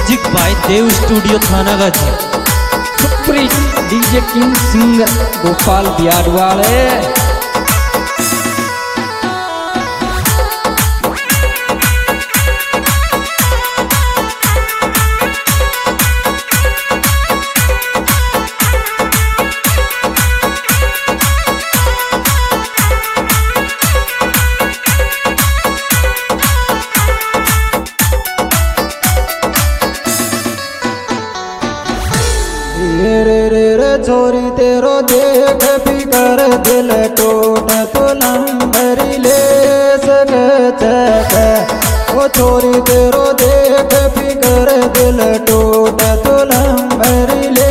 Music by Dev studio Thanagazi. Supreet DJ king singer Gopal Bihar वाले। छोरी तेरो देख फिकर दिल टूट तो लंबरी ले सके। ओ छोरी तेरो देख फिकर दिल टूट तो लंबरी ले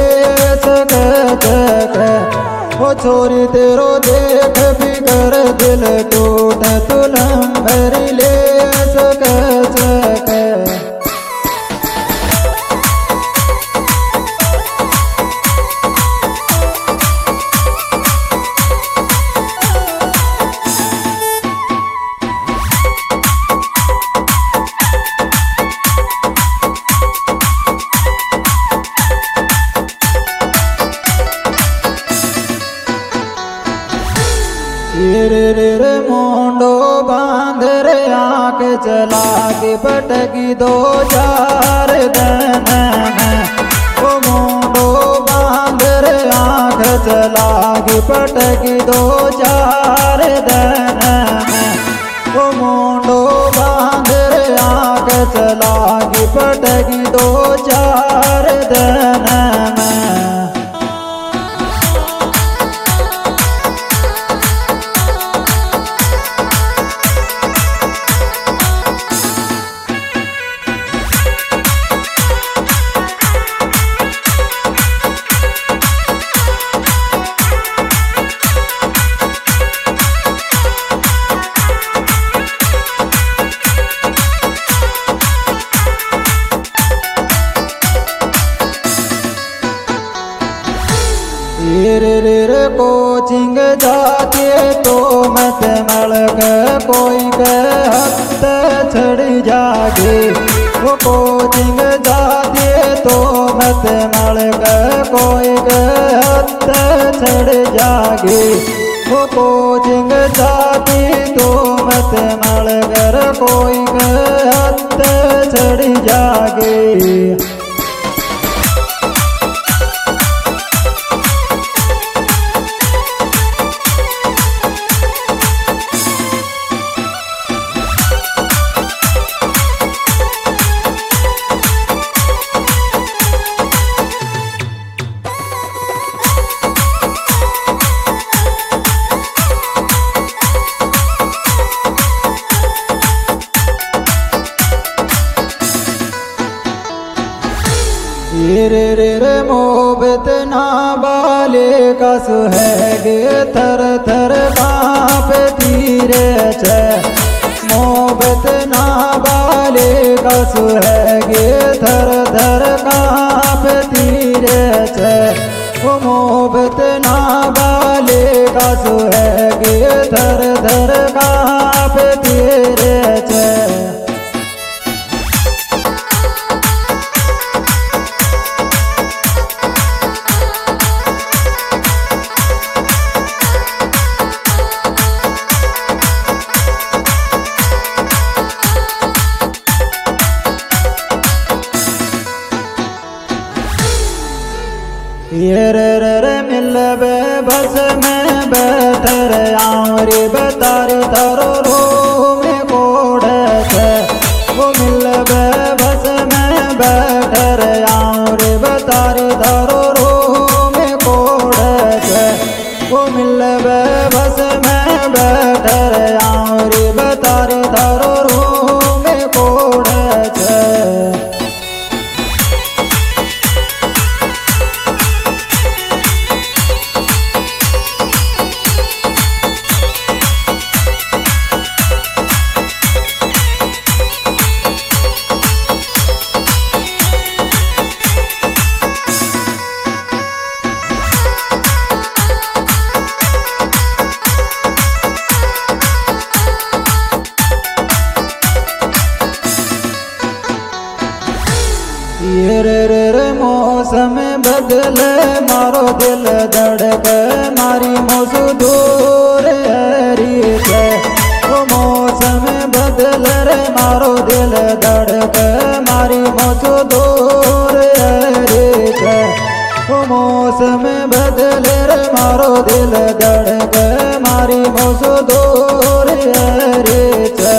सके। ओ छोरी तेरो देख फिकर दिल टूट तो लंबरी ले सके। रे मोंडो बांध रे आँख चला के पटकी दो चार दिन। ओ मोंडो बांध रे आँख चला के पटकी दो चार दिन। ओ मोंडो बांध रे आँख चला के पटकी दो चार दिन। रे कोचिंग जाके तो मत मलक कोई के हद छड़ जागे। वो कोचिंग जाके तो मत मलक कोई के हद छड़ जागे। वो कोचिंग जाती तो मत मलक कोई के हद छड़ जागे। रे मोहब्बत ना बाले कस है गे थर थर कांपती रे छे। मोहब्बत ना बाले कस है गे थर थर कांपती रे छे। वो मोहब्बत ना बाले कस है गे थर थर कांपती रे छे। रे मिलबे बस में बैठर आउरी बतारी तारो रो में कोड़ छे। वो मिलबे बस में बैठर आउरी बतारी तारो रो में कोड़ छे। वो मिलबे बस में बैठर आउरी बतारी तारो रो में कोड़ छे। मौसम बदले मारो दिल धड़क मारी मौसू दूर हरी से ओ मौसम बदले रे मारो दिल धड़क मारी मौसू दूर हरी से ओ मौसम बदले रे मारो दिल धड़क मारी मौसू दूर हरी से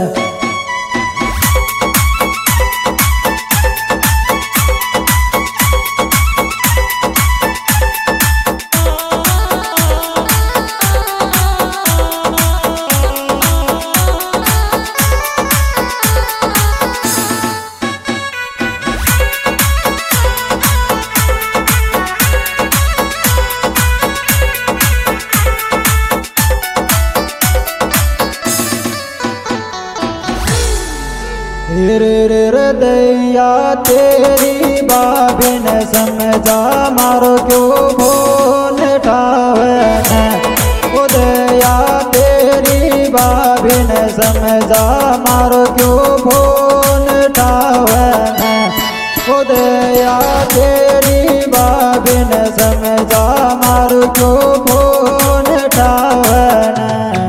हृदया तेरी बाबिन समझा मारो क्यों बोल ठावन उदया तेरी बाबिन समझा मारो क्यों बोल ठावन उदया तेरी बाबिन समझा मारो क्यों बोल ठावन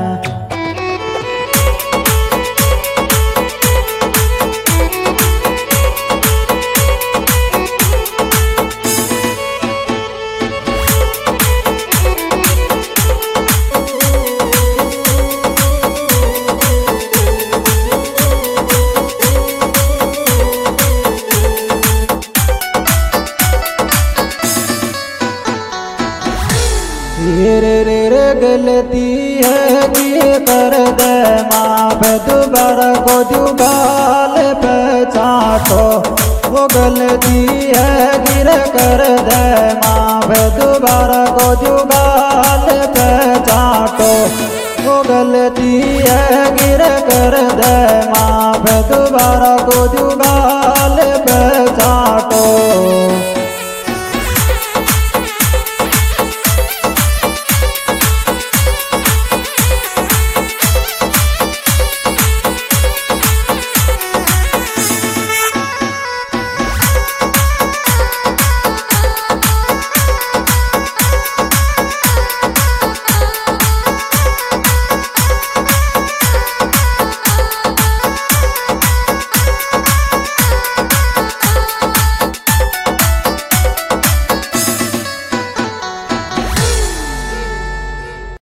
रे गलती है कि कर दे माँ दोबारा को जुगाल पे चाटो वो गलती है गिर कर दे माँ दोबारा को जुगाल पे चाटो वो गलती है गिर कर दे माँ दोबारा को जुगाल पे चाटो